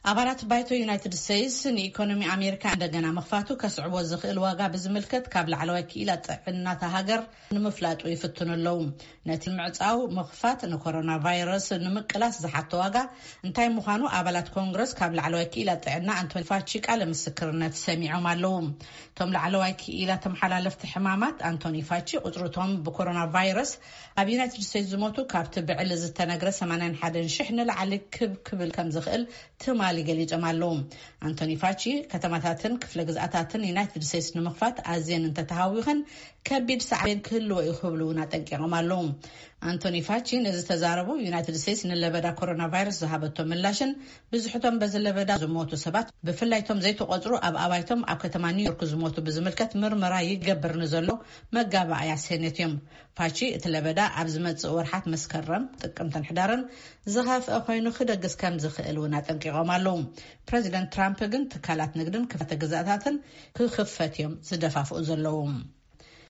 አባላት ባይቶ ዩናይትድ ስቴትስ ንኢኮኖሚ አሜሪካ እንደገና መኽፋቱ ከስዕቦ ዝኽእል ዋጋ ብዝምልከት ካብ ላዕለዋይ ክኢላ ጥዕናታ ሃገር ንምፍላጡ ይፍትኑለው ነቲ ምዕጻው መኽፋት ንኮሮና ቫይረስ ንምቅላስ ዝሓቶ ዋጋ እንታይ ምዃኑ አባላት ኮንግረስ ካብ ላዕለዋይ ክኢላ ጥዕና አንቶኒ ፋውቺ ቃለ ምስክርነት ሰሚዖም ኣለው ቶም ላዕለዋይ ክኢላ ተመሓላለፍቲ ሕማማት አንቶኒ ፋውቺ ቁጥርቶም ብኮሮና ቫይረስ ኣብ ዩናይትድ ስቴትስ ዝሞቱ ካብቲ ብዕሊ ዝተነግረ 81,000 ንላዕሊ ክብል ከም ዝኽእል ትማሊ ገሊጾም ኣለው አንቶኒ ፋውቺ ከተማታትን ክፍለ ግዝኣታትን ዩናይትድ ስቴትስ ንምኽፋት ኣዝየን እንተተሃዊኸን ከቢድ ሳዕቤን ክህልዎ ይኽብሉ ናጠንቂቖም ኣለው አንቶኒ ፋውቺ ነዚ ተዛረቡ ዩናይትድ ስቴትስ ንለበዳ ኮሮና ቫይረስ ዝሃበቶ ምላሽን ብዙሕቶም በዚ ለበዳ ዝሞቱ ሰባት ብፍላይቶም ዘይተቆፅሩ ኣብ ኣባይቶም ኣብ ከተማ ኒውዮርክ ዝሞቱ ብዝምልከት ምርመራ ይገብር ንዘሎ መጋባእያ ሴኔት እዮም ፋውቺ እቲ ለበዳ ኣብ ዝመጽእ ወርሓት መስከረም ጥቅምትን ሕዳርን ዝኸፍአ ኮይኑ ክደግስ ከም ዝኽእል እውን አጠንቂቖም ኣለው ፕሬዚደንት ትራምፕ ግን ትካላት ንግድን ክፍለ ግዝኣታትን ክኽፈት እዮም ዝደፋፍኡ ዘለዎም